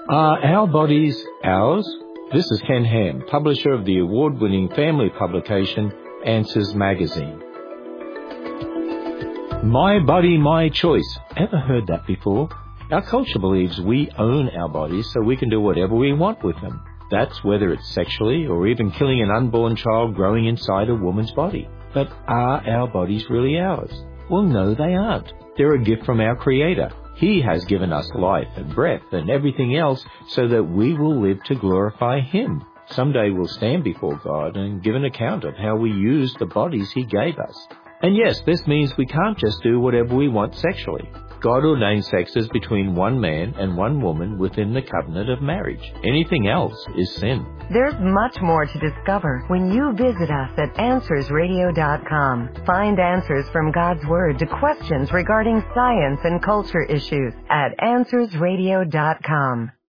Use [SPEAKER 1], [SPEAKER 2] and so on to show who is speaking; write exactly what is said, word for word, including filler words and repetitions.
[SPEAKER 1] Are our bodies ours? This is Ken Ham, publisher of the award-winning family publication Answers Magazine. My body, my choice. Ever heard that before? Our culture believes we own our bodies so we can do whatever we want with them. That's whether it's sexually or even killing an unborn child growing inside a woman's body. But are our bodies really ours? Well, no, they aren't. They're a gift from our Creator. He has given us life and breath and everything else so that we will live to glorify Him. Someday we'll stand before God and give an account of how we used the bodies He gave us. And yes, this means we can't just do whatever we want sexually. God ordained sex as between one man and one woman within the covenant of marriage. Anything else is sin.
[SPEAKER 2] There's much more to discover when you visit us at answers radio dot com. Find answers from God's Word to questions regarding science and culture issues at answers radio dot com.